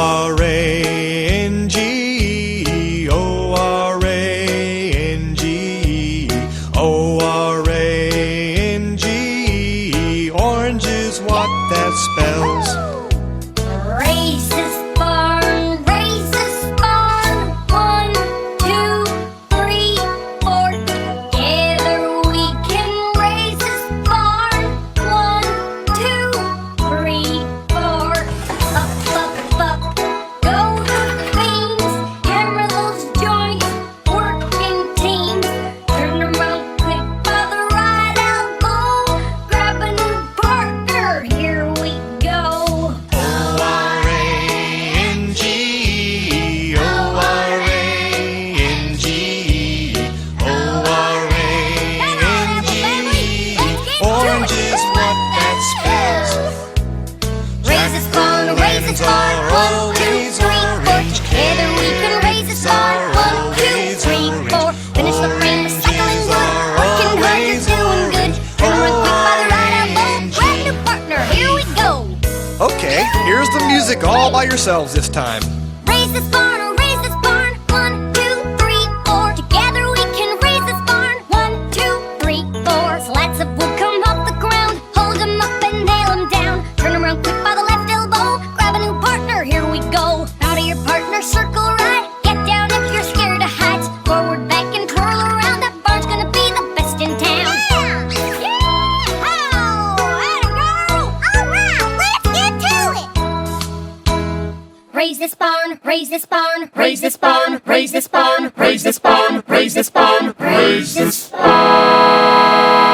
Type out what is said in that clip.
O-R-A-N-G, O-R-A-N-G, O-R-A-N-G. Orange is what that spells. Raise this barn, raise this barn. 1, 2, 3, 4. Together we can raise this barn. 1, 2, 3, 4. Up, up, up, go the beams. Hammer those joints, working teams. Turn around quick by the right elbow. Grab a new partner, here we go. O-R-A-N-G, O-R-A-N-G, O-R-A-N-G. Orange is what that spells. Raise this barn, raise this barn. 1, 2, 3, 4. Together we can raise this barn. 1, 2, 3, 4. Finish the frame, recycling wood. Working hard, you're doing good. Turn around quick by the right elbow. Grab new partner, here we go. Okay, here's the music all by yourselves this time. Raise this barn, raise this barn. 1, 2, 3, 4. Together we can raise this barn. 1, 2, 3, 4. Slats of wood come off the ground. Hold 'em up and nail 'em down. Turn around quick by the left elbow. Grab a new partner, here we go. Now to your partner, circle right. Get down if you're scared of heights. Forward, back, and twirl around. That barn's gonna be the best in town. Yeah! Oh, atta girl! All right, let's get to it. Raise this barn, raise this barn, raise this barn, raise this barn, raise this barn, raise this barn, raise this barn.